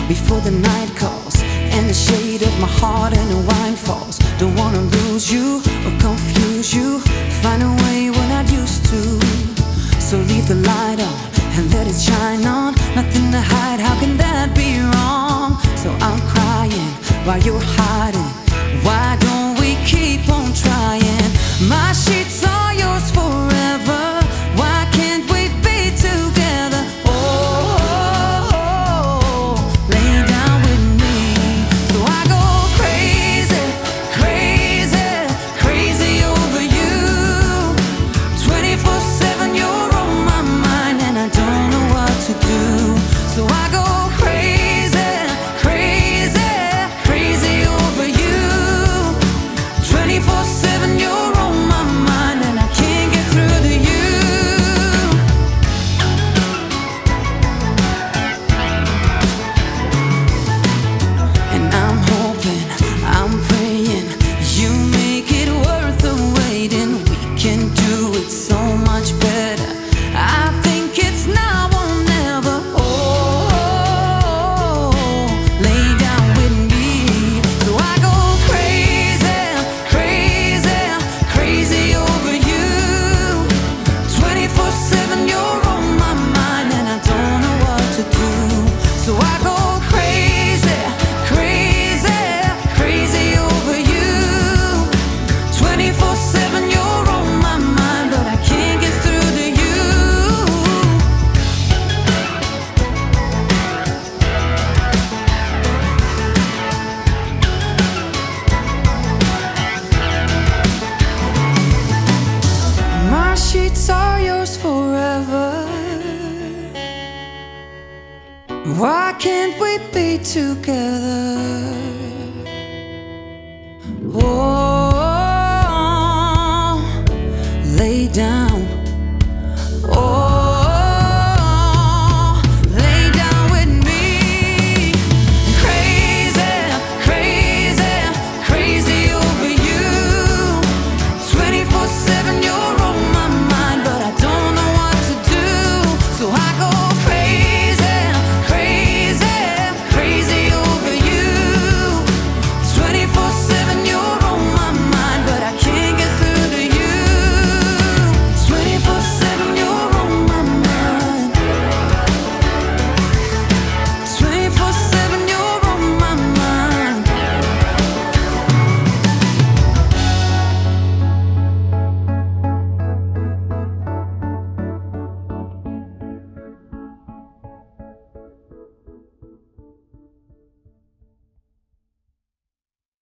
before the night calls and the shade of my heart and the wine falls. Don't wanna lose you or confuse you, find a way we're not used to. So leave the light on and let it shine on. Nothing to hide, how can that be wrong? So I'm crying while you're hiding. Why don't we keep on trying? My sheets are yours forever. Why can't we be together? Oh, lay down with me. So I go crazy, crazy, crazy over you. 24/7 you're on my mind and I don't know what to do. So I go crazy, crazy, crazy over you. 24/7 you're on my mind and I can't get through to you. And I'm hoping, I'm praying you make it worth the waiting. We can do it so much better. I think it's now or never. Oh, lay down with me. So I go crazy, crazy, crazy over you. 24/7 you're on my mind and I don't know what to do. So I go crazy, crazy, crazy over you. 24/7 you're on my mind, but I can't get through to you. My sheets are yours forever. Why can't we be together? Oh.